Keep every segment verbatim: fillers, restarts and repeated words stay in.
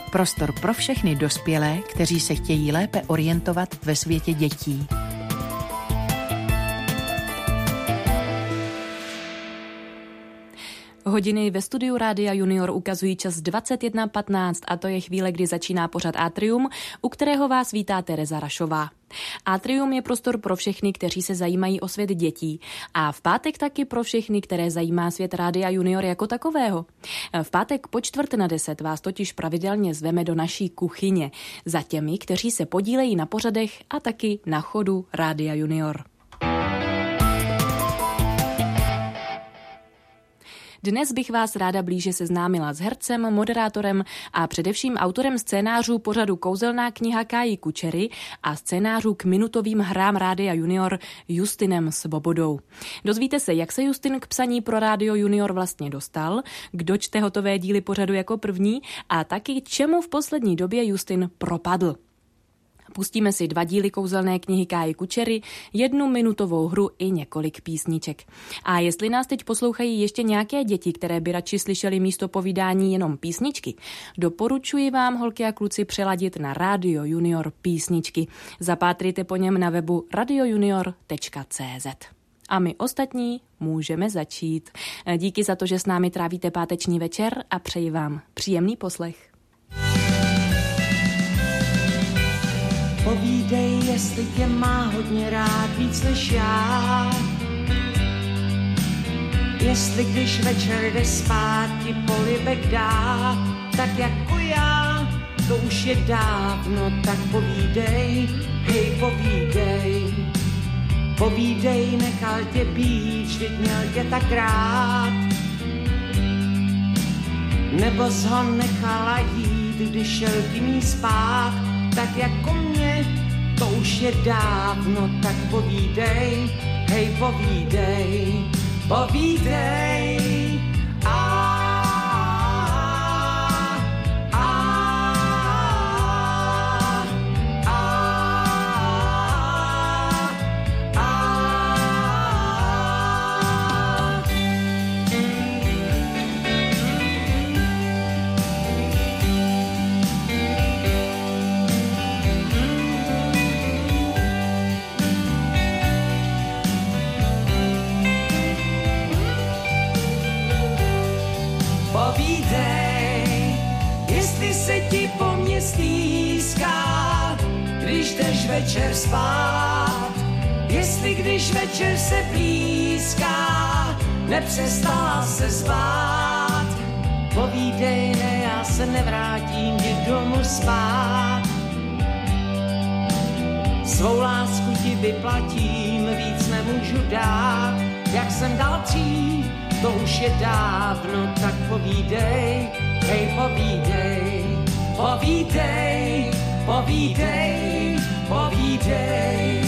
Prostor pro všechny dospělé, kteří se chtějí lépe orientovat ve světě dětí. Hodiny ve studiu Rádia Junior ukazují čas dvacet jedna patnáct a to je chvíle, kdy začíná pořad Atrium, u kterého vás vítá Tereza Rašová. Atrium je prostor pro všechny, kteří se zajímají o svět dětí a v pátek taky pro všechny, které zajímá svět Rádia Junior jako takového. V pátek po čtvrt na deset vás totiž pravidelně zveme do naší kuchyně za těmi, kteří se podílejí na pořadech a taky na chodu Rádia Junior. Dnes bych vás ráda blíže seznámila s hercem, moderátorem a především autorem scénářů pořadu Kouzelná kniha Káji Kučery a scénářů k minutovým hrám Rádia Junior Justinem Svobodou. Dozvíte se, jak se Justin k psaní pro Rádio Junior vlastně dostal, kdo čte hotové díly pořadu jako první a taky čemu v poslední době Justin propadl. Pustíme si dva díly Kouzelné knihy Káji Kučery, jednu minutovou hru i několik písniček. A jestli nás teď poslouchají ještě nějaké děti, které by radši slyšeli místo povídání jenom písničky, doporučuji vám, holky a kluci, přeladit na Radio Junior písničky. Zapátrejte po něm na webu radio junior tečka cé zet. A my ostatní můžeme začít. Díky za to, že s námi trávíte páteční večer a přeji vám příjemný poslech. Povídej, jestli tě má hodně rád víc než já. Jestli když večer jde spát ti polibek dá, tak jako já, to už je dávno, tak povídej, hej povídej. Povídej, nechal tě být, vždyť měl tě tak rád. Nebo jsi ho nechala jít, když šel k ní spát, tak jako mě, to už je dávno, tak povídej, hej povídej, povídej. A stýská, když jdeš večer spát, jestli když večer se blízká, nepřestala se zvát. Povídej, ne, já se nevrátím ti domů spát. Svou lásku ti vyplatím, víc nemůžu dát, jak jsem dal dřív, to už je dávno, tak povídej, hej povídej. Povídej, povídej, povídej.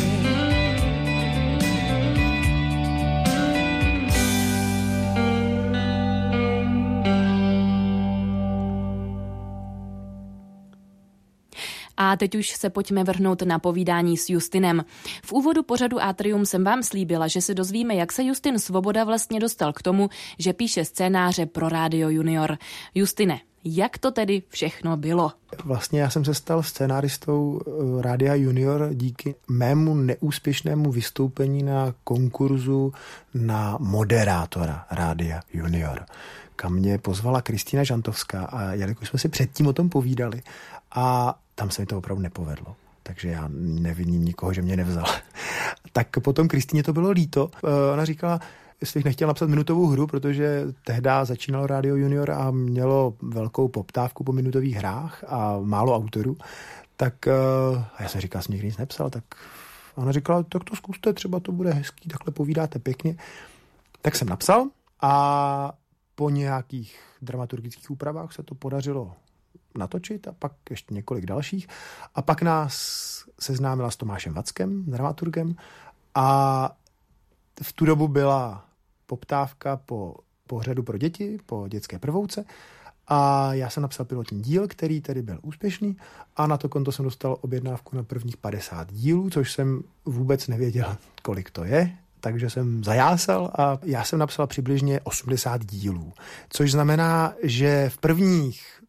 A teď už se pojďme vrhnout na povídání s Justinem. V úvodu pořadu Atrium jsem vám slíbila, že se dozvíme, jak se Justin Svoboda vlastně dostal k tomu, že píše scénáře pro Rádio Junior. Justine, jak to tedy všechno bylo? Vlastně já jsem se stal scénáristou Rádia Junior díky mému neúspěšnému vystoupení na konkurzu na moderátora Rádia Junior, kam mě pozvala Kristýna Žantovská a jelikož jsme si předtím o tom povídali a tam se mi to opravdu nepovedlo. Takže já neviním nikoho, že mě nevzal. Tak potom Kristýně to bylo líto. Ona říkala, jestli bych nechtěl napsat minutovou hru, protože tehdy začínalo Rádio Junior a mělo velkou poptávku po minutových hrách a málo autorů, tak a já jsem říkal, jsem nikdy nic nepsal, tak ona říkala, tak to zkuste, třeba to bude hezký, takhle povídáte pěkně. Tak jsem napsal a po nějakých dramaturgických úpravách se to podařilo natočit a pak ještě několik dalších. A pak nás seznámila s Tomášem Vackem, dramaturgem, a v tu dobu byla poptávka po pořadu pro děti, po dětské prvouce, a já jsem napsal pilotní díl, který tedy byl úspěšný, a na to konto jsem dostal objednávku na prvních padesát dílů, což jsem vůbec nevěděl, kolik to je, takže jsem zajásal a já jsem napsal přibližně osmdesát dílů, což znamená, že v prvních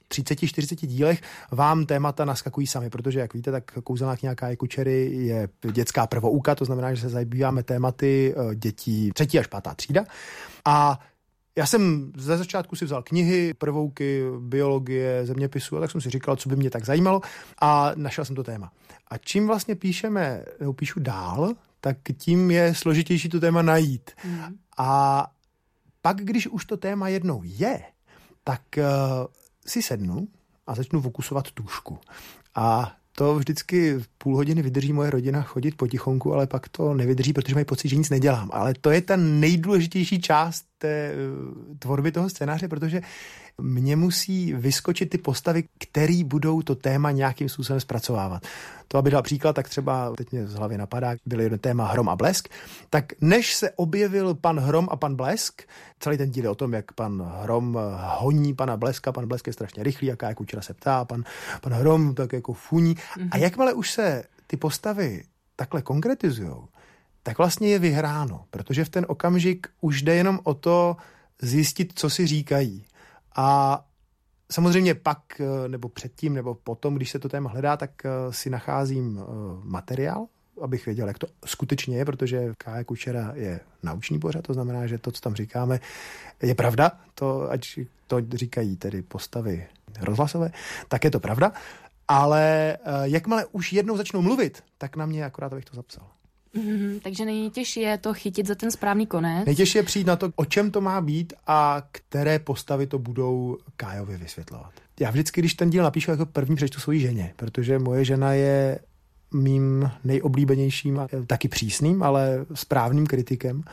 třiceti čtyřiceti dílech vám témata naskakují sami, protože, jak víte, tak Kouzelná kniha Káje Kučery je dětská prvouka, to znamená, že se zabýváme tématy dětí třetí až pátá třída. A já jsem ze začátku si vzal knihy, prvouky, biologie, zeměpisu, a tak jsem si říkal, co by mě tak zajímalo, a našel jsem to téma. A čím vlastně píšeme, nebo píšu dál, tak tím je složitější to téma najít. Mm. A pak, když už to téma jednou je, tak uh, si sednu a začnu fokusovat tušku. A to vždycky půl hodiny vydrží moje rodina chodit potichonku, ale pak to nevydrží, protože mají pocit, že nic nedělám. Ale to je ta nejdůležitější část té tvorby toho scénáře, protože mě musí vyskočit ty postavy, které budou to téma nějakým způsobem zpracovávat. To, aby dal příklad, tak třeba, teď mě z hlavy napadá, byl jeden téma Hrom a blesk, tak než se objevil pan Hrom a pan Blesk, celý ten díl je o tom, jak pan Hrom honí pana Bleska, pan Blesk je strašně rychlý, jaká je Kučera se ptá, pan, pan Hrom tak jako funí. Mm-hmm. A jakmile už se ty postavy takhle konkretizujou, tak vlastně je vyhráno, protože v ten okamžik už jde jenom o to zjistit, co si říkají. A samozřejmě pak, nebo předtím, nebo potom, když se to téma hledá, tak si nacházím materiál, abych věděl, jak to skutečně je, protože Kája Kučera je naučný pořad, to znamená, že to, co tam říkáme, je pravda, to, ať to říkají tedy postavy rozhlasové, tak je to pravda, ale jakmile už jednou začnou mluvit, tak na mě akorát, abych to zapsal. Mm-hmm, takže nejtěžší je to chytit za ten správný konec. Nejtěžší je přijít na to, o čem to má být a které postavy to budou Kájovi vysvětlovat. Já vždycky, když ten díl napíšu, jako první přečtu svojí ženě, protože moje žena je mým nejoblíbenějším a taky přísným, ale správným kritikem.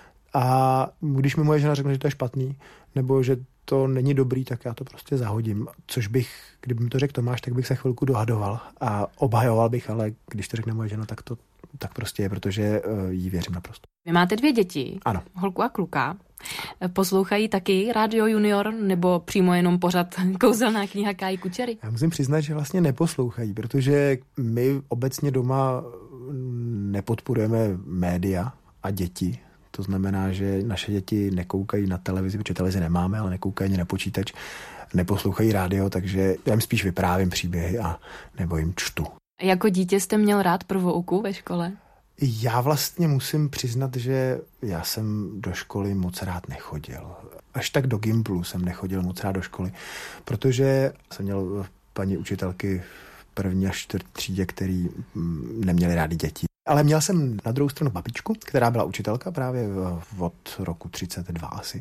A když mi moje žena řekne, že to je špatný, nebo že to není dobrý, tak já to prostě zahodím. Což bych, kdyby mi to řekl Tomáš, tak bych se chvilku dohadoval a obhajoval bych, ale když to řekne moje žena, tak to tak prostě je, protože jí věřím naprosto. Vy máte dvě děti, ano. Holku a kluka. Poslouchají taky Rádio Junior, nebo přímo jenom pořad Kouzelná kniha Káji Kučery? Já musím přiznat, že vlastně neposlouchají, protože my obecně doma nepodporujeme média a děti. To znamená, že naše děti nekoukají na televizi, protože televizi nemáme, ale nekoukají ani na počítač, neposlouchají rádio, takže já jim spíš vyprávím příběhy a nebo jim čtu. Jako dítě jste měl rád prvouku ve škole? Já vlastně musím přiznat, že já jsem do školy moc rád nechodil. Až tak do Gimplu jsem nechodil moc rád do školy, protože jsem měl paní učitelky v první až čtvrtý třídě, který neměli rádi děti. Ale měl jsem na druhou stranu babičku, která byla učitelka právě od roku třicet dva asi.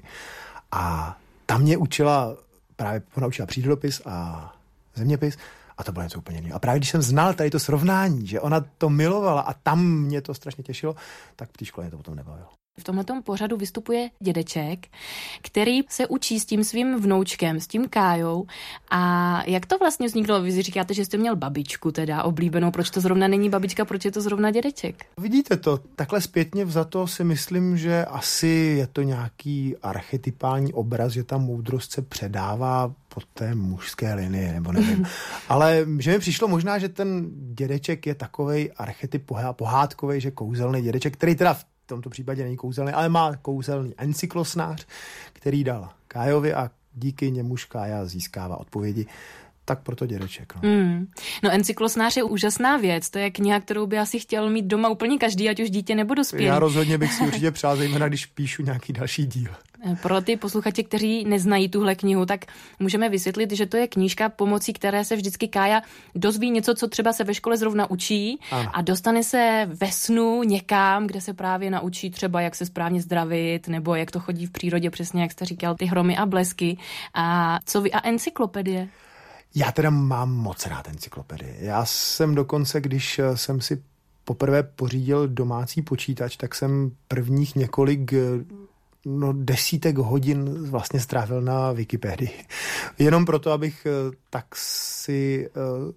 A ta mě učila, právě naučila přírodopis a zeměpis, a to bylo něco úplně jiného. A právě když jsem znal tady to srovnání, že ona to milovala a tam mě to strašně těšilo, tak v té škole mě to potom nebavilo. V tomhletom pořadu vystupuje dědeček, který se učí s tím svým vnoučkem, s tím Kájou. A jak to vlastně vzniklo? Vy říkáte, že jste měl babičku teda oblíbenou. Proč to zrovna není babička, proč je to zrovna dědeček? Vidíte to, takhle zpětně vzato si myslím, že asi je to nějaký archetypální obraz, že ta moudrost se předává po té mužské linii, nebo nevím. Ale že mi přišlo možná, že ten dědeček je takovej archetyp pohádkovej, že kouzelný dědeček, který teda v v tomto případě není kouzelný, ale má kouzelný encyklosnář, který dal Kájovi a díky němuž Kája získává odpovědi. Tak proto dědeček. No. Mm. no encyklosnář je úžasná věc. To je kniha, kterou by asi chtěl mít doma úplně každý, ať už dítě nebo dospělý. Já rozhodně bych si určitě přál, zejména když píšu nějaký další díl. Pro ty posluchače, kteří neznají tuhle knihu, tak můžeme vysvětlit, že to je knížka, pomocí které se vždycky Kája dozví něco, co třeba se ve škole zrovna učí, ano. A dostane se ve snu někam, kde se právě naučí třeba, jak se správně zdravit, nebo jak to chodí v přírodě, přesně jak jste říkal, ty hromy a blesky. A co vy a encyklopedie? Já teda mám moc rád encyklopedii. Já jsem dokonce, když jsem si poprvé pořídil domácí počítač, tak jsem prvních několik no, desítek hodin vlastně strávil na Wikipedii. Jenom proto, abych tak si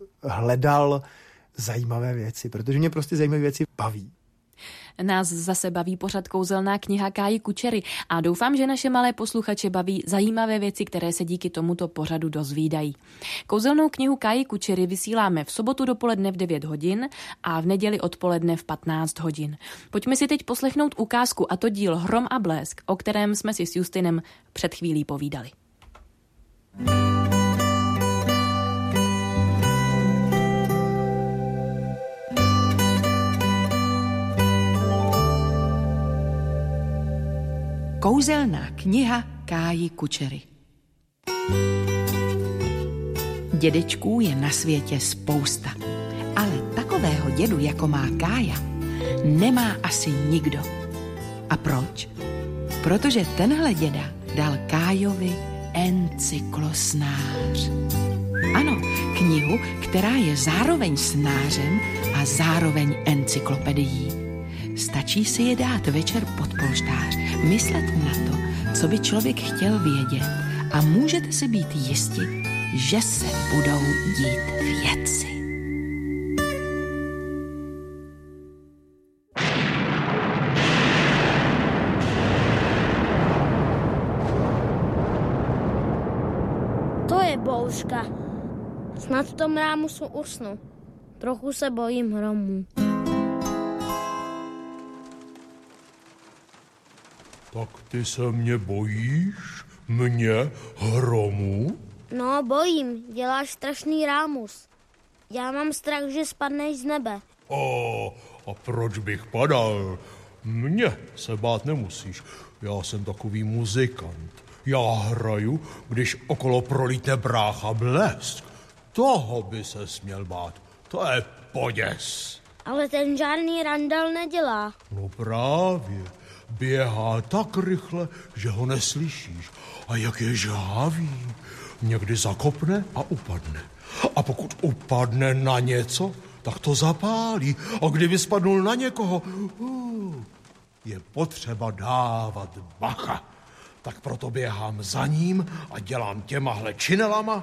hledal zajímavé věci, protože mě prostě zajímavé věci baví. Nás zase baví pořad Kouzelná kniha Káji Kučery a doufám, že naše malé posluchače baví zajímavé věci, které se díky tomuto pořadu dozvídají. Kouzelnou knihu Káji Kučery vysíláme v sobotu dopoledne v devět hodin a v neděli odpoledne v patnáct hodin. Pojďme si teď poslechnout ukázku, a to díl Hrom a blesk, o kterém jsme si s Justinem před chvílí povídali. Kouzelná kniha Káji Kučery. Dědečků je na světě spousta, ale takového dědu, jako má Kája, nemá asi nikdo. A proč? Protože tenhle děda dal Kájovi encyklosnář. Ano, knihu, která je zároveň snářem a zároveň encyklopedií. Stačí si je dát večer pod polštář, myslet na to, co by člověk chtěl vědět a můžete si být jisti, že se budou dít věci. To je bouřka. Snad v tom rámusu usnu. Trochu se bojím hromů. Tak ty se mě bojíš? Mě? Hromu? No, bojím. Děláš strašný rámus. Já mám strach, že spadneš z nebe. O, a proč bych padal? Mně se bát nemusíš. Já jsem takový muzikant. Já hraju, když okolo prolítne brácha Blesk. Toho by se směl bát. To je poděs. Ale ten žádný randal nedělá. No právě. Běhá tak rychle, že ho neslyšíš. A jak je žhavý. Někdy zakopne a upadne. A pokud upadne na něco, tak to zapálí. A kdyby spadnul na někoho, uh, je potřeba dávat bacha. Tak proto běhám za ním a dělám těmahle činelama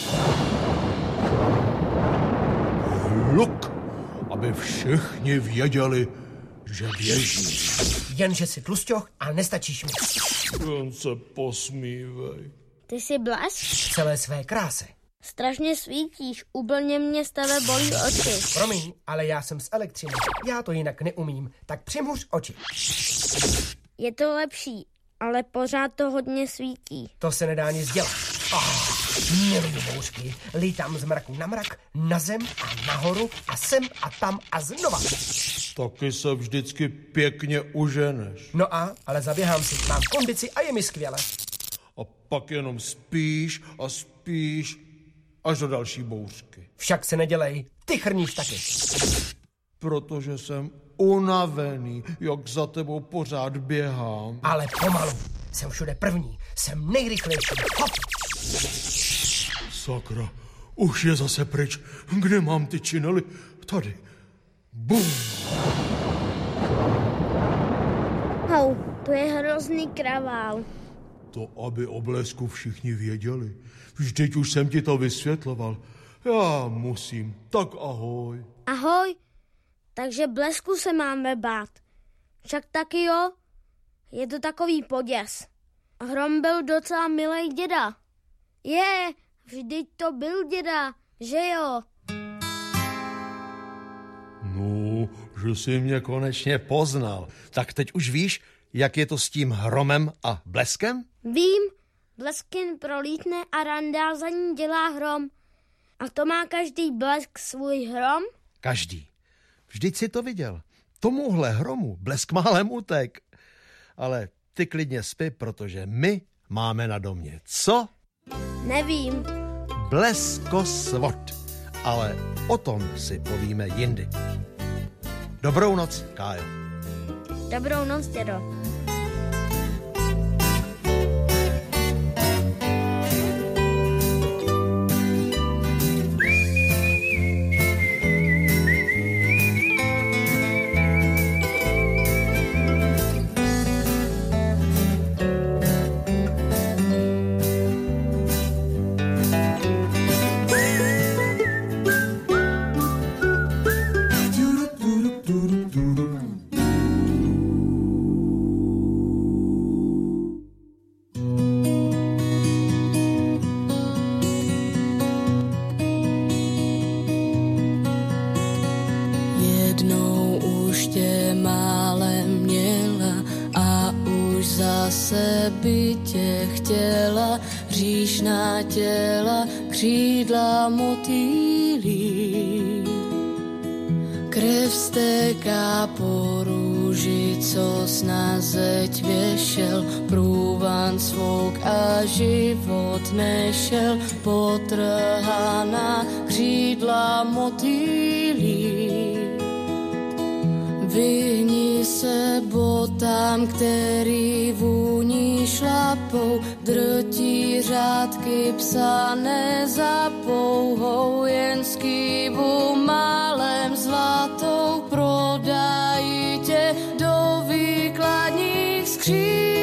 hluk, aby všichni věděli, že běží. Jenže jsi tlusťoch a nestačíš mi. Jen se posmívej. Ty jsi Blesk? V celé své kráse. Strašně svítíš, úplně mě z tebe bolí oči. Promiň, ale já jsem z elektřiny. Já to jinak neumím, tak přimhuř oči. Je to lepší, ale pořád to hodně svítí. To se nedá nic dělat. Oh, miluju bouřky. Lítám z mraku na mrak, na zem a nahoru a sem a tam a znova. Taky se vždycky pěkně uženeš. No a, ale zaběhám si, mám kondici a je mi skvěle. A pak jenom spíš a spíš až do další bouřky. Však se nedělej, ty chrníš taky. Protože jsem unavený, jak za tebou pořád běhám. Ale pomalu, jsem všude první, jsem nejrychlejší. Hop! Sakra, už je zase pryč. Kde mám ty činely? Tady. Bum! Hou, to je hrozný kravál. To, aby o Blesku všichni věděli. Vždyť už jsem ti to vysvětloval. Já musím. Tak ahoj. Ahoj. Takže Blesku se máme bát. Však taky jo. Je to takový poděs. Hrom byl docela milej děda. Je, vždyť to byl děda, že jo? No, že jsi mě konečně poznal. Tak teď už víš, jak je to s tím Hromem a Bleskem? Vím, Bleskin prolítne a randál za ní dělá hrom. A to má každý Blesk svůj hrom? Každý. Vždyť si to viděl. Tomuhle Hromu Blesk málem utek. Ale ty klidně spí, protože my máme na domě. Co? Nevím. Bleskosvod. Ale o tom si povíme jindy. Dobrou noc, Kájo. Dobrou noc, dědo. Jednou už tě málem měla a už zase by tě chtěla, hříšná těla, křídla motýlí. Krev stéká po růži, co na zeď věšel, průvan svouk a život nešel, potrhaná křídla motýlí. Vyhni se botám, který vůní šlapou, drtí řádky psané za pouhou, jen skývu málem zlatou prodají tě do výkladních skříní.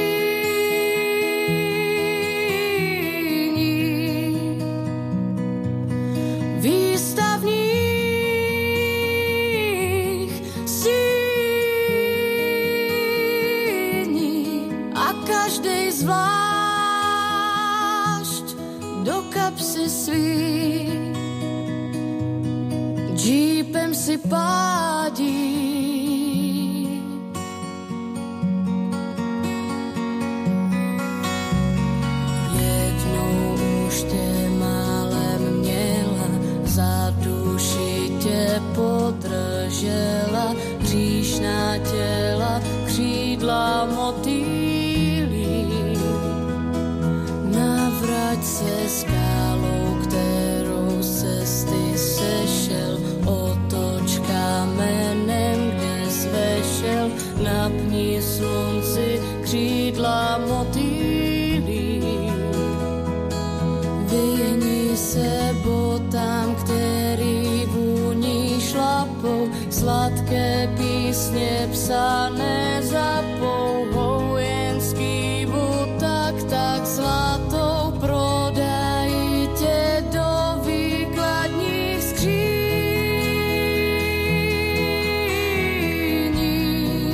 Zvlášť do kapsy svý džípem si pádí. Jednou už tě málem měla, za duši tě podržela, hříšná těla křídla motýlí. Navrať se skálou, kterou z cesty sešel, otoč kamenem, kde zvešel, napni slunci křídla motýlí. Vyhni se botám, který vůní šlapou, sladké písně psané za pouhou, jen skývu tak, tak zlatou prodají tě do výkladních skříní.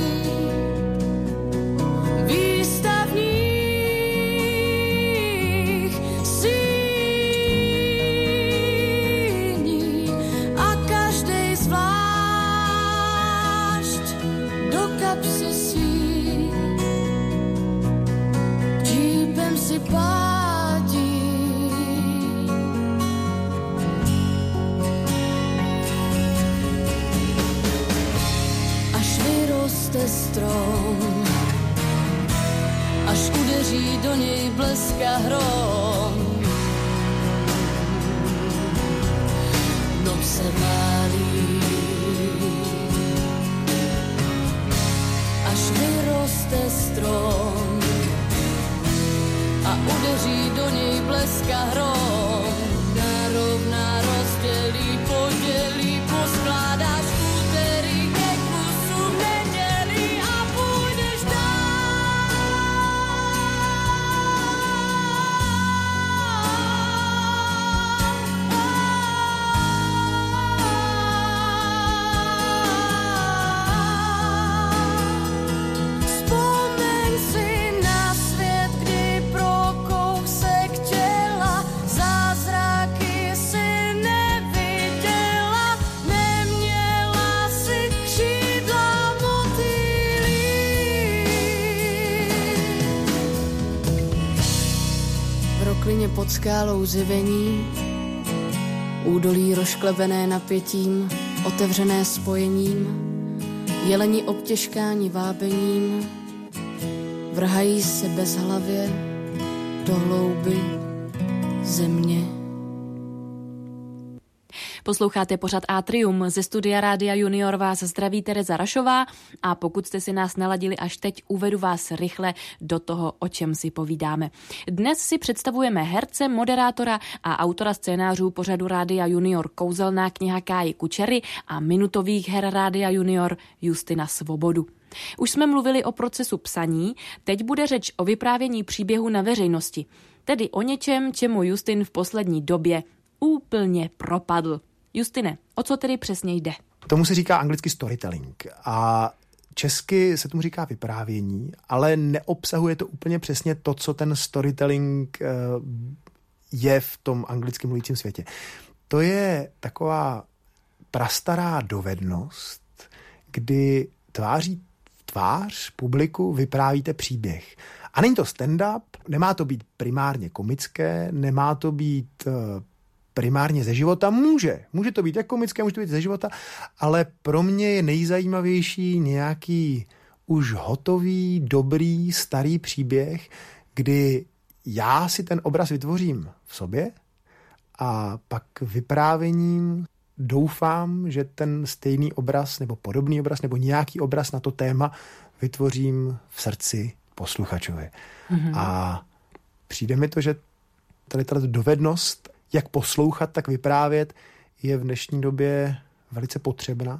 Výstavních síní a každej zvlášť do kapsy svý džípem si pádí. Až vyroste strom, až udeří do něj bleska hrom, noc se válí. Až vyroste strom a udeří do něj bleska hrom, narovná rozdělí, podělí, poskládáš úterý ke kusu nedělí a půjdeš pod skálou zjevení, údolí rozklebené napětím, otevřené spojením, jeleni obtěžkáni vábením, vrhají se bezhlavě do hlouby země. Posloucháte pořad Atrium, ze studia Rádia Junior vás zdraví Tereza Rašová a pokud jste si nás naladili až teď, uvedu vás rychle do toho, o čem si povídáme. Dnes si představujeme herce, moderátora a autora scénářů pořadu Rádia Junior Kouzelná kniha Káji Kučery a minutových her Rádia Junior Justina Svobodu. Už jsme mluvili o procesu psaní, teď bude řeč o vyprávění příběhu na veřejnosti, tedy o něčem, čemu Justin v poslední době úplně propadl. Justine, o co tedy přesně jde? Tomu se říká anglicky storytelling a česky se tomu říká vyprávění, ale neobsahuje to úplně přesně to, co ten storytelling je v tom anglicky mluvícím světě. To je taková prastará dovednost, kdy tváří v tvář publiku vyprávíte příběh. A není to stand-up, nemá to být primárně komické, nemá to být primárně ze života. Může. Může to být jak komické, může to být ze života, ale pro mě je nejzajímavější nějaký už hotový, dobrý, starý příběh, kdy já si ten obraz vytvořím v sobě a pak vyprávěním doufám, že ten stejný obraz nebo podobný obraz nebo nějaký obraz na to téma vytvořím v srdci posluchačovi. Mm-hmm. A přijde mi to, že tady tato dovednost, jak poslouchat, tak vyprávět, je v dnešní době velice potřebná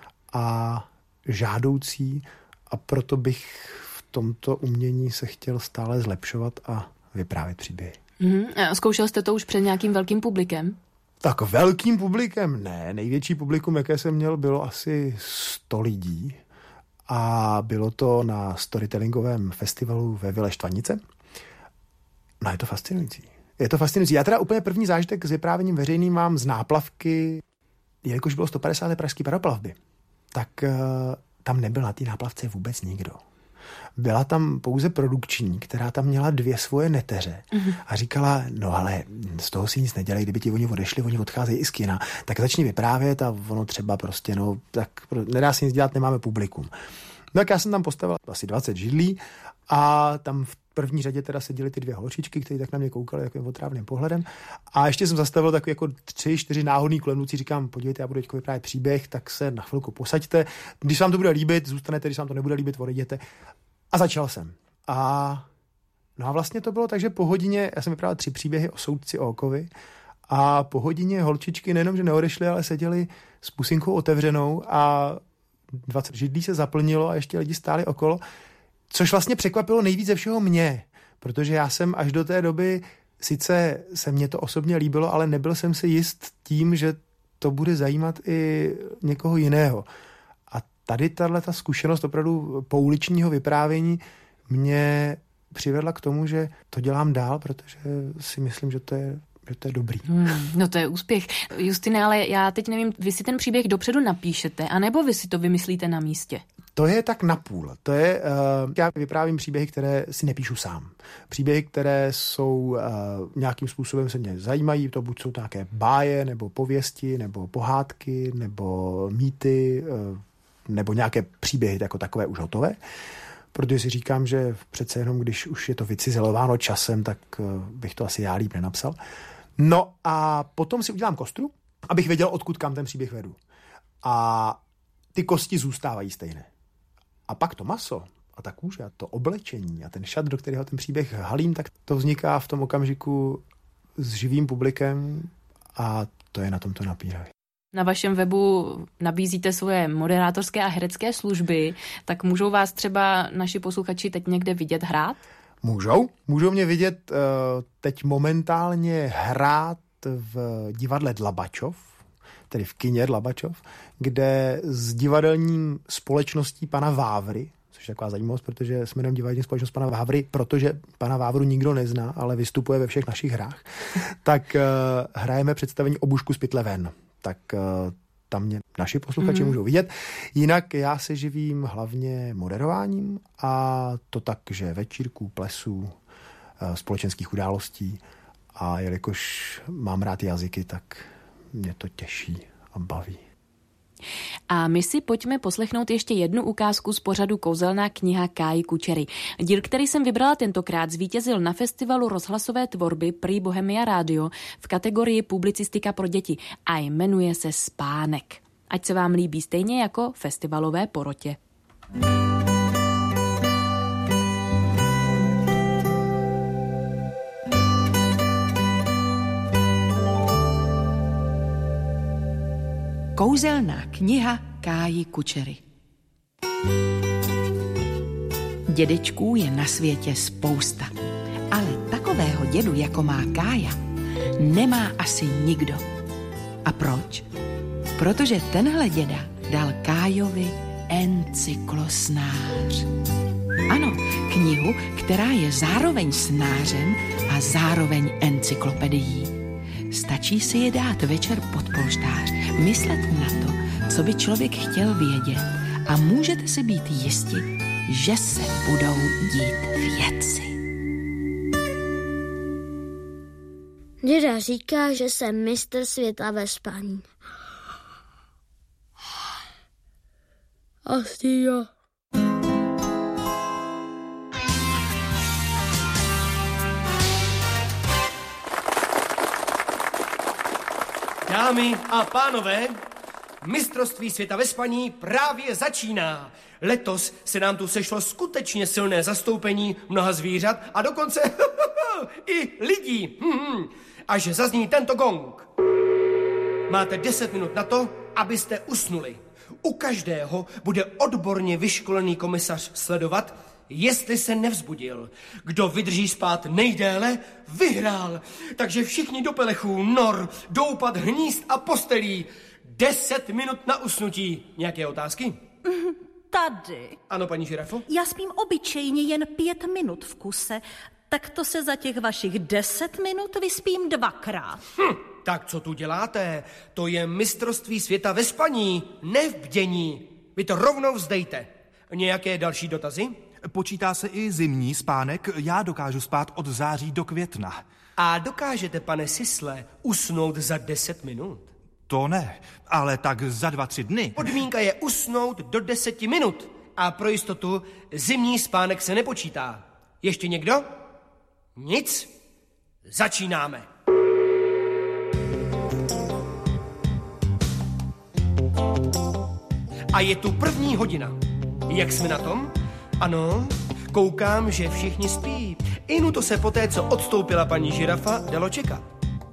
a žádoucí a proto bych v tomto umění se chtěl stále zlepšovat a vyprávět příběhy. Mm-hmm. Zkoušel jste to už před nějakým velkým publikem? Tak velkým publikem ne. Největší publikum, jaké jsem měl, bylo asi sto lidí a bylo to na storytellingovém festivalu ve Vile Štvanice. No je to fascinující. Je to fascinující. Já teda úplně první zážitek s vyprávěním veřejným mám z náplavky, jelikož bylo sto padesáté pražské paroplavby, tak uh, tam nebyl na té náplavce vůbec nikdo. Byla tam pouze produkční, která tam měla dvě svoje neteře a říkala, no ale z toho si nic nedělej, kdyby ti oni odešli, oni odcházejí i z kina, tak začni vyprávět a ono třeba prostě, no, tak nedá se nic dělat, nemáme publikum. No tak já jsem tam postavil asi dvacet židlí a tam v první řadě teda seděly ty dvě holčičky, které tak na mě koukaly takovým otrávným pohledem. A ještě jsem zastavil takový jako tři, čtyři náhodný kolem noci, říkám, podívejte, já budu teď vyprávět příběh, tak se na chvilku posaďte. Když se vám to bude líbit, zůstanete, když se vám to nebude líbit, odejděte. A začal jsem. A no a vlastně to bylo tak, že po hodině, já jsem vyprávěl tři příběhy o soudci Ókovi a po hodině holčičky nejenom, že neodešly, ale seděly s pusinkou otevřenou a dvacet židlí se zaplnilo a ještě lidi stáli okolo. Což vlastně překvapilo nejvíc ze všeho mě, protože já jsem až do té doby, sice se mně to osobně líbilo, ale nebyl jsem si jist tím, že to bude zajímat i někoho jiného. A tady tato zkušenost opravdu pouličního vyprávění mě přivedla k tomu, že to dělám dál, protože si myslím, že to je že to je dobrý. Hmm, no to je úspěch. Justine, ale já teď nevím, vy si ten příběh dopředu napíšete, anebo vy si to vymyslíte na místě? To je tak napůl. To je, uh, já vyprávím příběhy, které si nepíšu sám. Příběhy, které jsou uh, nějakým způsobem se mě zajímají, to buď jsou nějaké báje, nebo pověsti, nebo pohádky, nebo mýty, uh, nebo nějaké příběhy jako takové už hotové. Protože si říkám, že přece jenom, když už je to vycizelováno časem, tak uh, bych to asi já líp nenapsal. No a potom si udělám kostru, abych věděl, odkud kam ten příběh vedu. A ty kosti zůstávají stejné. A pak to maso a ta kůže a to oblečení a ten šat, do kterého ten příběh halím, tak to vzniká v tom okamžiku s živým publikem a to je na tomto napínavé. Na vašem webu nabízíte svoje moderátorské a herecké služby, tak můžou vás třeba naši posluchači teď někde vidět hrát? Můžou. Můžou mě vidět uh, teď momentálně hrát v divadle Dlabačov, tedy v kině Dlabačov, kde s divadelním společností pana Vávry, což je taková zajímavost, protože jsme jenom divadelní společnost pana Vávry, protože pana Vávru nikdo nezná, ale vystupuje ve všech našich hrách, tak uh, hrajeme představení Obušku z pytle ven. Tak uh, tam mě naši posluchači mm-hmm. můžou vidět. Jinak já se živím hlavně moderováním a to tak, že večírků, plesů, uh, společenských událostí a jelikož mám rád jazyky, tak mě to těší a baví. A my si pojďme poslechnout ještě jednu ukázku z pořadu Kouzelná kniha Káji Kučery. Díl, který jsem vybrala tentokrát, zvítězil na festivalu rozhlasové tvorby Prix Bohemia Radio v kategorii publicistika pro děti a jmenuje se Spánek. Ať se vám líbí stejně jako festivalové porotě. Kouzelná kniha Káji Kučery. Dědečků je na světě spousta, ale takového dědu, jako má Kája, nemá asi nikdo. A proč? Protože tenhle děda dal Kájovi encyklosnář. Ano, knihu, která je zároveň snářem a zároveň encyklopedií. Stačí si je dát večer pod polštář, myslet na to, co by člověk chtěl vědět a můžete si být jisti, že se budou dít věci. Děda říká, že jsem mistr světa ve spaní. Asi jo. Dámy a pánové, mistrovství světa ve spaní právě začíná. Letos se nám tu sešlo skutečně silné zastoupení mnoha zvířat a dokonce i lidí. Až zazní tento gong. Máte deset minut na to, abyste usnuli. U každého bude odborně vyškolený komisař sledovat, jestli se nevzbudil. Kdo vydrží spát nejdéle, vyhrál. Takže všichni do pelechů, nor, doupat, hnízd a postelí. Deset minut na usnutí. Nějaké otázky? Tady. Ano, paní žirafo? Já spím obyčejně jen pět minut v kuse, tak to se za těch vašich deset minut vyspím dvakrát. Hm, tak co tu děláte? To je mistrovství světa ve spaní, ne v bdění. Vy to rovnou vzdejte. Nějaké další dotazy? Počítá se i zimní spánek. Já dokážu spát od září do května. A dokážete, pane Sisle, usnout za deset minut? To ne, ale tak za dva, tři dny. Podmínka je usnout do deseti minut. A pro jistotu zimní spánek se nepočítá. Ještě někdo? Nic? Začínáme. A je tu první hodina. Jak jsme na tom? Ano, koukám, že všichni spí. Inu to se poté, co odstoupila paní žirafa, dalo čekat.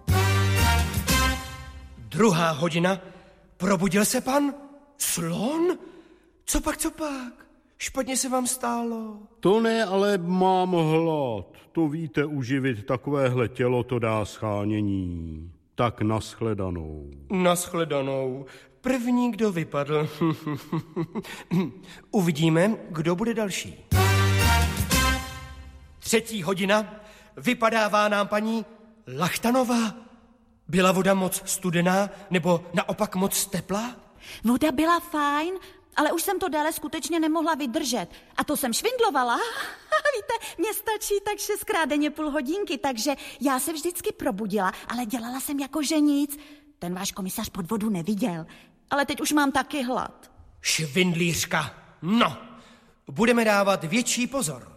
Druhá hodina. Probudil se pan slon? Co pak, co pak? Špatně se vám stálo? To ne, ale mám hlad. To víte, uživit takovéhle tělo to dá schánění. Tak nashledanou. Nashledanou. První, kdo vypadl. Uvidíme, kdo bude další. Třetí hodina. Vypadává nám paní Lachtanová. Byla voda moc studená, nebo naopak moc teplá? Voda byla fajn, ale už jsem to déle skutečně nemohla vydržet. A to jsem švindlovala. Víte, mně stačí tak šestkrát denně půl hodinky, takže já se vždycky probudila, ale dělala jsem jako že nic. Ten váš komisař pod vodu neviděl, ale teď už mám taky hlad. Švindlířka. No, budeme dávat větší pozor.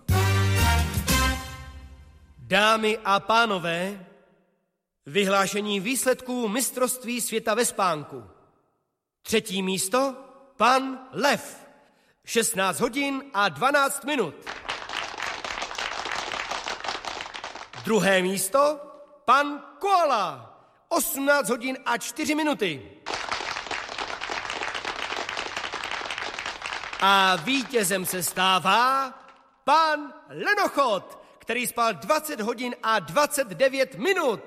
Dámy a pánové, vyhlášení výsledků mistrovství světa ve spánku. Třetí místo, pan Lev. šestnáct hodin a dvanáct minut. Druhé místo, pan Koala. osmnáct hodin a čtyři minuty. A vítězem se stává pan Lenochod, který spal dvacet hodin a dvacet devět minut.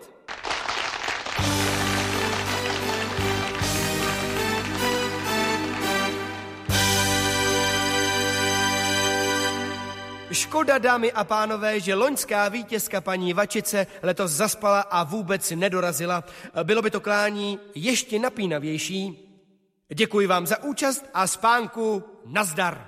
Škoda, dámy a pánové, že loňská vítězka paní Vačice letos zaspala a vůbec nedorazila. Bylo by to klání ještě napínavější. Děkuji vám za účast a spánku nazdar.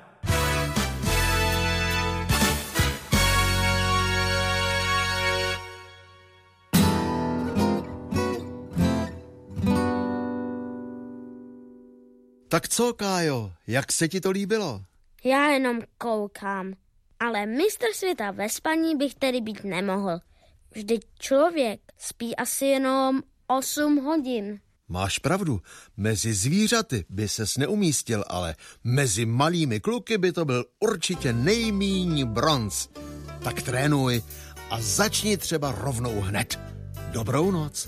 Tak co, Kájo, jak se ti to líbilo? Já jenom koukám. Ale mistr světa ve spaní bych tedy být nemohl. Vždyť člověk spí asi jenom osm hodin. Máš pravdu, mezi zvířaty by ses neumístil, ale mezi malými kluky by to byl určitě nejmíň bronz. Tak trénuj a začni třeba rovnou hned. Dobrou noc.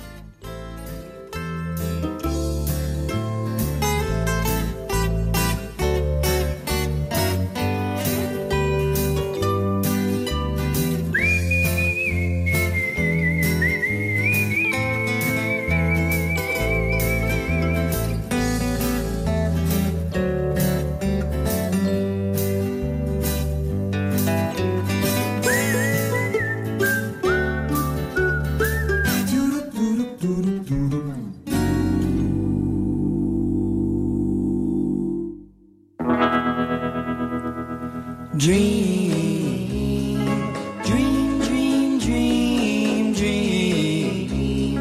Dream, dream, dream, dream, dream.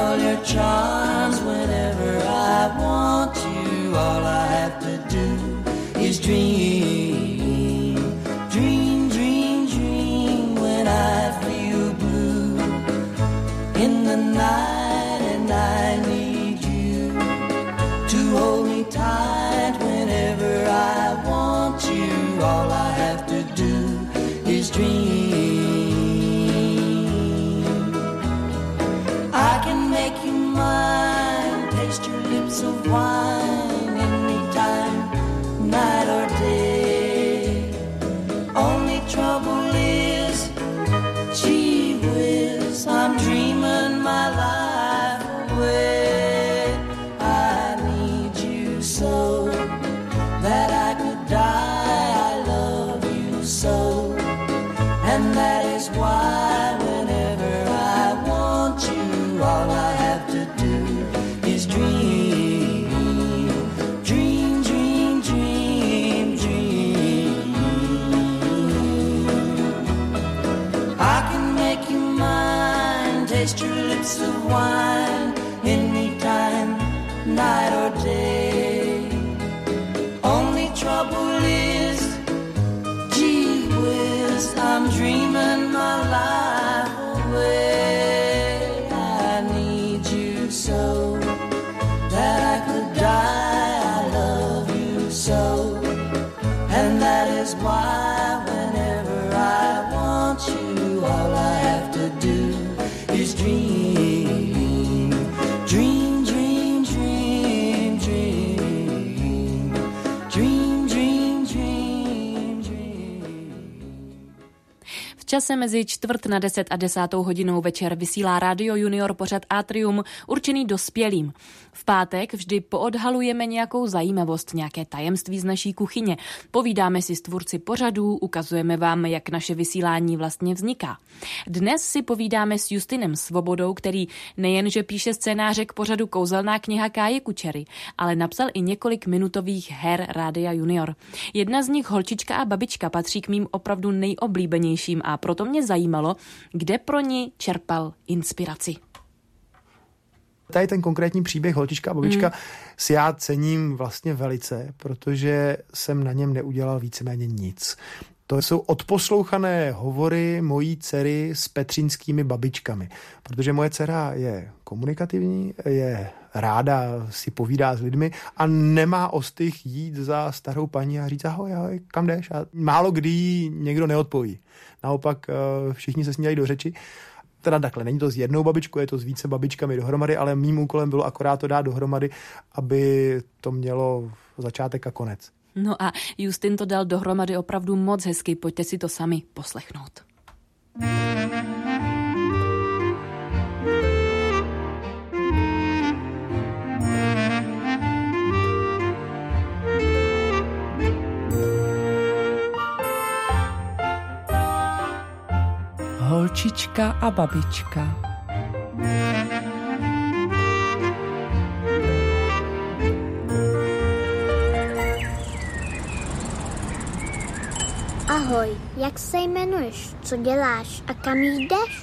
all your charms whenever I want you. All I have to do is dream, dream, dream, dream when I feel blue in the night and I need you to hold me tight whenever I want you. All I have to do is dream. I can make you mine, taste your lips of wine anytime, night or day. Only trouble is, gee whiz, I'm dreaming my life away. I need you so that I could die. I love you so, and that is why whenever I want you, all I have to do is dream, dream, dream, dream, dream. I can make you mine, taste your lips of wine anytime, night or day. Only trouble is, gee whiz, I'm dreaming my life away. I need you so that I could die. I love you so, and that is why whenever I want you, all I have to do is dream, dream, dream, dream, dream, dream, dream, dream, dream. V čase mezi čtvrt na deset a desátou hodinou večer vysílá Rádio Junior pořad Atrium určený dospělým. V pátek vždy poodhalujeme nějakou zajímavost, nějaké tajemství z naší kuchyně. Povídáme si s tvůrci pořadů, ukazujeme vám, jak naše vysílání vlastně vzniká. Dnes si povídáme s Justinem Svobodou, který nejenže píše scénáře k pořadu Kouzelná kniha Káje Kučery, ale napsal i několik minutových her Rádia Junior. Jedna z nich, Holčička a babička, patří k mým opravdu nejoblíbenějším a proto mě zajímalo, kde pro ní čerpal inspiraci. Tady ten konkrétní příběh Holčička a babička Mm. si já cením vlastně velice, protože jsem na něm neudělal víceméně nic. To jsou odposlouchané hovory mojí dcery s petřínskými babičkami, protože moje dcera je komunikativní, je ráda, si povídá s lidmi a nemá ostych jít za starou paní a říct ahoj, ahoj, kam jdeš? A málo kdy jí někdo neodpoví. Naopak všichni se s ní dají do řeči. Teda takhle, není to s jednou babičkou, je to s více babičkami dohromady, ale mým úkolem bylo akorát to dát dohromady, aby to mělo začátek a konec. No a Justin to dal dohromady opravdu moc hezky, pojďte si to sami poslechnout. Holčička a babička. Ahoj, jak se jmenuješ, co děláš a kam jdeš?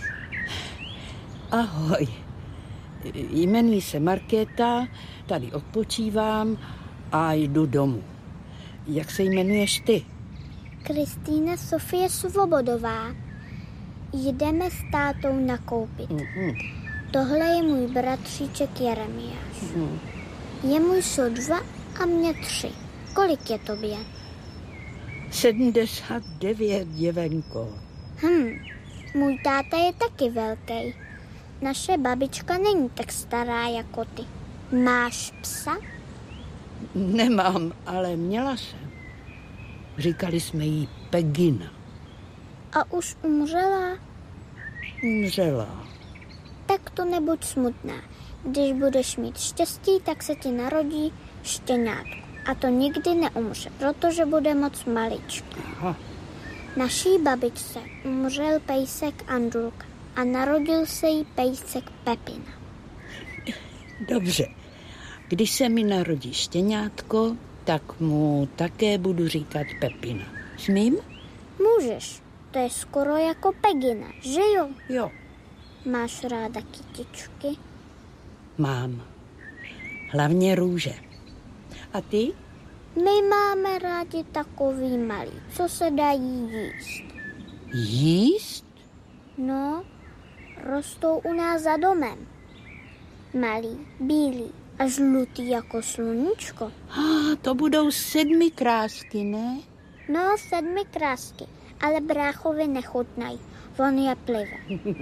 Ahoj, jmenuji se Markéta, tady odpočívám a jdu domů. Jak se jmenuješ ty? Kristýna Sofie Svobodová. Jdeme s tátou nakoupit. Mm-hmm. Tohle je můj bratříček Jeremiáš. Mm. Jemu jsou dva a mě tři. Kolik je tobě? sedmdesát devět, děvenko. Hm, můj táta je taky velký. Naše babička není tak stará jako ty. Máš psa? Nemám, ale měla jsem. Říkali jsme jí Pegina. A už umřela? Umřela. Tak to nebuď smutná. Když budeš mít štěstí, tak se ti narodí štěňátko. A to nikdy neumře, protože bude moc maličký. Aha. Naší babičce umřel pejsek Andrulka a narodil se jí pejsek Pepina. Dobře. Když se mi narodí štěňátko, tak mu také budu říkat Pepina. Smím? Můžeš. To je skoro jako Pegina, že jo? Jo. Máš ráda kytičky? Mám. Hlavně růže. A ty? My máme rádi takový malý, co se dají jíst. Jíst? No, rostou u nás za domem. Malý, bílý a žlutý jako sluníčko. Ah, to budou sedmi krásky, ne? No, sedmi krásky, ale bráchovi nechutnají. On je plive.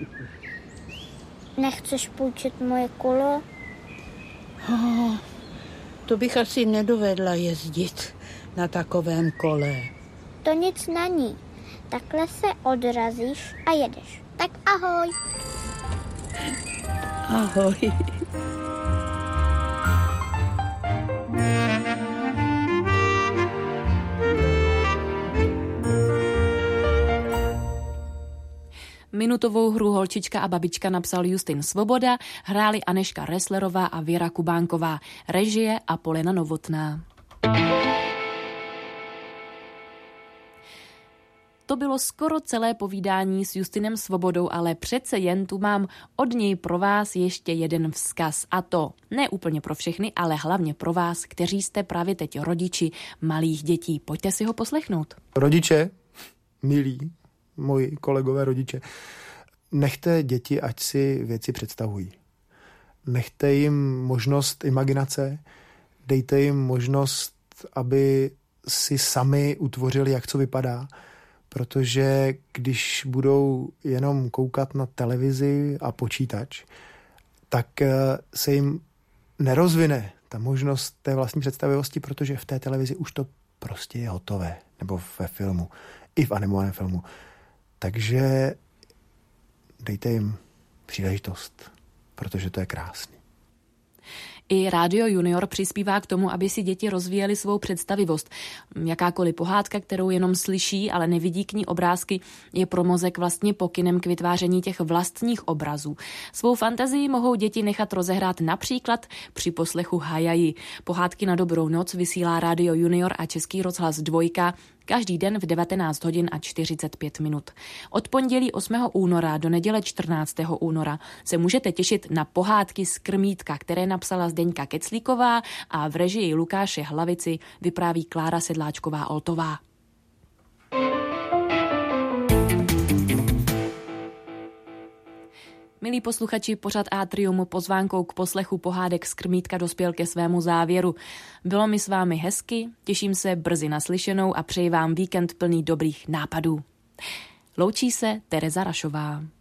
Nechceš půjčit moje kolo? Oh, to bych asi nedovedla jezdit na takovém kole. To nic není. Takhle se odrazíš a jedeš. Tak ahoj. Ahoj. Minutovou hru Holčička a babička napsal Justin Svoboda, hráli Anežka Resslerová a Věra Kubánková, režie a Polena Novotná. To bylo skoro celé povídání s Justinem Svobodou, ale přece jen tu mám od něj pro vás ještě jeden vzkaz. A to ne úplně pro všechny, ale hlavně pro vás, kteří jste právě teď rodiči malých dětí. Pojďte si ho poslechnout. Rodiče, milí, moji kolegové rodiče, nechte děti, ať si věci představují. Nechte jim možnost imaginace, dejte jim možnost, aby si sami utvořili, jak co vypadá, protože když budou jenom koukat na televizi a počítač, tak se jim nerozvine ta možnost té vlastní představivosti, protože v té televizi už to prostě je hotové, nebo ve filmu, i v animovaném filmu. Takže dejte jim příležitost, protože to je krásný. I Rádio Junior přispívá k tomu, aby si děti rozvíjely svou představivost. Jakákoliv pohádka, kterou jenom slyší, ale nevidí k ní obrázky, je pro mozek vlastně pokynem k vytváření těch vlastních obrazů. Svou fantazii mohou děti nechat rozehrát například při poslechu Hajaji. Pohádky na dobrou noc vysílá Rádio Junior a Český rozhlas Dvojka každý den v devatenáct hodin a čtyřicet pět minut. Od pondělí osmého února do neděle čtrnáctého února se můžete těšit na pohádky z Krmítka, které napsala Zdeňka Keclíková a v režii Lukáše Hlavici vypráví Klára Sedláčková-Oltová. Milí posluchači, pořad Atrium pozvánkou k poslechu pohádek z Krmítka dospěl ke svému závěru. Bylo mi s vámi hezky, těším se brzy naslyšenou a přeji vám víkend plný dobrých nápadů. Loučí se Tereza Rašová.